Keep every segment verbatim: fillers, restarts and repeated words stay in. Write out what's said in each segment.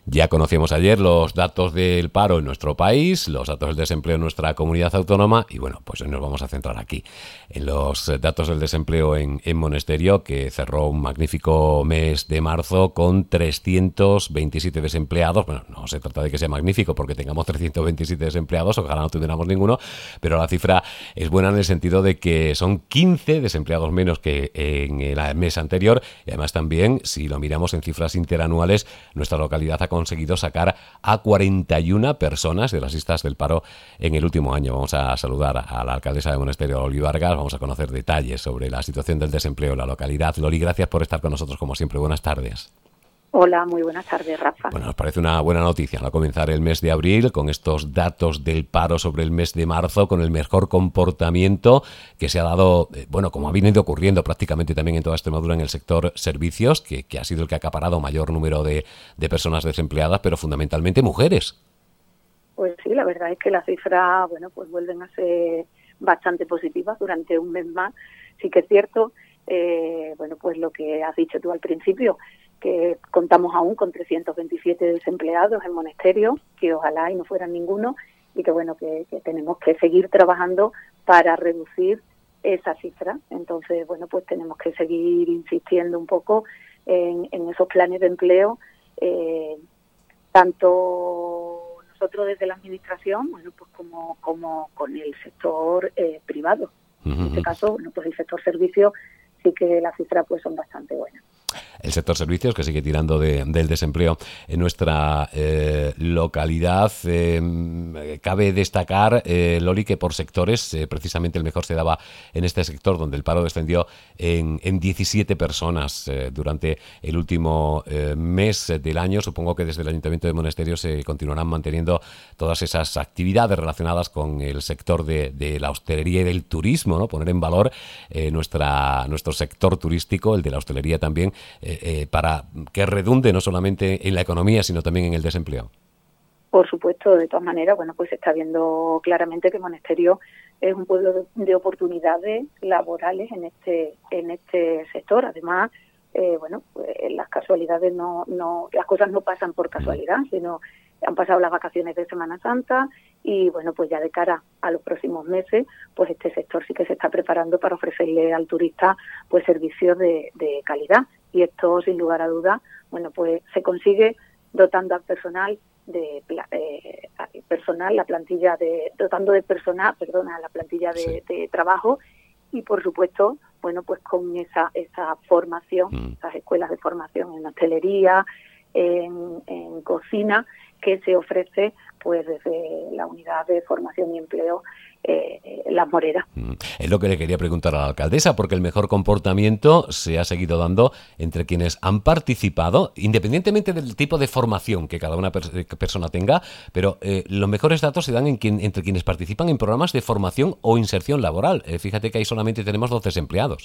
Ya conocíamos ayer los datos del paro en nuestro país, los datos del desempleo en nuestra comunidad autónoma y bueno, pues hoy nos vamos a centrar aquí en los datos del desempleo en, en Monesterio, que cerró un magnífico mes de marzo con trescientos veintisiete desempleados. Bueno, no se trata de que sea magnífico porque tengamos trescientos veintisiete desempleados, ojalá no tuviéramos ninguno, pero la cifra es buena en el sentido de que son quince desempleados menos que en el mes anterior y además también, si lo miramos en cifras interanuales, nuestra localidad ha conseguido sacar a cuarenta y una personas de las listas del paro en el último año. Vamos a saludar a la alcaldesa de Monesterio, Loli Vargas. Vamos a conocer detalles sobre la situación del desempleo en la localidad. Loli, gracias por estar con nosotros como siempre. Buenas tardes. Hola, muy buenas tardes, Rafa. Bueno, nos parece una buena noticia, ¿no? Comenzar el mes de abril con estos datos del paro sobre el mes de marzo, con el mejor comportamiento que se ha dado, eh, bueno, como ha venido ocurriendo prácticamente también en toda Extremadura en el sector servicios, que, que ha sido el que ha acaparado mayor número de, de personas desempleadas, pero fundamentalmente mujeres. Pues sí, la verdad es que las cifras, bueno, pues vuelven a ser bastante positivas durante un mes más. Sí que es cierto, eh, bueno, pues lo que has dicho tú al principio, que contamos aún con trescientos veintisiete desempleados en Monesterio, que ojalá y no fueran ninguno, y que bueno, que, que tenemos que seguir trabajando para reducir esa cifra. Entonces, bueno, pues tenemos que seguir insistiendo un poco en, en esos planes de empleo, eh, tanto nosotros desde la administración, bueno, pues como, como con el sector eh, privado. Uh-huh. En este caso, bueno, pues el sector servicios sí que las cifras pues son bastante buenas. El sector servicios que sigue tirando de, del desempleo en nuestra eh, localidad. Eh, cabe destacar, eh, Loli, que por sectores, eh, precisamente el mejor se daba en este sector, donde el paro descendió en, en diecisiete personas eh, durante el último eh, mes del año. Supongo que desde el Ayuntamiento de Monesterio se continuarán manteniendo todas esas actividades relacionadas con el sector de, de la hostelería y del turismo, ¿no? Poner en valor eh, nuestra, nuestro sector turístico, el de la hostelería también, Eh, eh, para que redunde no solamente en la economía, sino también en el desempleo. Por supuesto, de todas maneras, bueno, pues se está viendo claramente que Monesterio es un pueblo de, de oportunidades laborales en este en este sector. Además, eh, bueno, pues las casualidades no, no, las cosas no pasan por casualidad, sino han pasado las vacaciones de Semana Santa y, bueno, pues ya de cara a los próximos meses, pues este sector sí que se está preparando para ofrecerle al turista pues servicios de, de calidad. Y esto, sin lugar a dudas, bueno, pues se consigue dotando al personal de eh, personal, la plantilla de dotando de personal, perdona, la plantilla de, sí. de trabajo y, por supuesto, bueno, pues con esa esa formación, mm. esas escuelas de formación en hostelería, en, en cocina, que se ofrece pues desde la unidad de formación y empleo eh, Las Moreras. Es lo que le quería preguntar a la alcaldesa, porque el mejor comportamiento se ha seguido dando entre quienes han participado, independientemente del tipo de formación que cada una per- persona tenga, pero eh, los mejores datos se dan en quien, entre quienes participan en programas de formación o inserción laboral. Eh, fíjate que ahí solamente tenemos dos desempleados.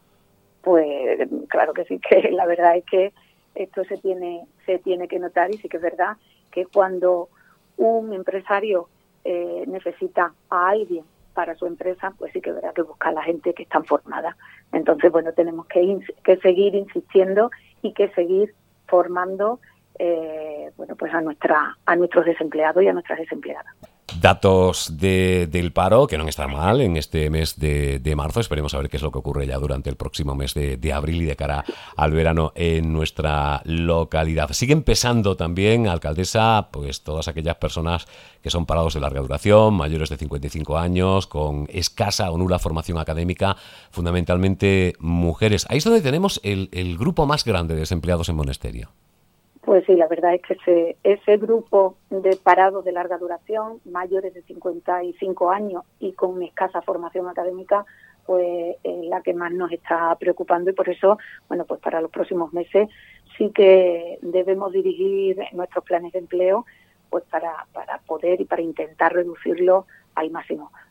Pues claro que sí, que la verdad es que esto se tiene se tiene que notar y sí que es verdad que cuando un empresario eh, necesita a alguien para su empresa, pues sí que es verdad que busca a la gente que está formada. Entonces, bueno, tenemos que, ins- que seguir insistiendo y que seguir formando eh, bueno, pues a nuestra a nuestros desempleados y a nuestras desempleadas. Datos de, del paro, que no está mal en este mes de, de marzo. Esperemos a ver qué es lo que ocurre ya durante el próximo mes de, de abril y de cara al verano en nuestra localidad. Siguen pesando también, alcaldesa, pues todas aquellas personas que son parados de larga duración, mayores de cincuenta y cinco años, con escasa o nula formación académica, fundamentalmente mujeres. Ahí es donde tenemos el, el grupo más grande de desempleados en Monesterio. Pues sí, la verdad es que ese, ese grupo de parados de larga duración, mayores de cincuenta y cinco años y con escasa formación académica, pues es la que más nos está preocupando y por eso, bueno, pues para los próximos meses sí que debemos dirigir nuestros planes de empleo pues para, para poder y para intentar reducirlo al máximo.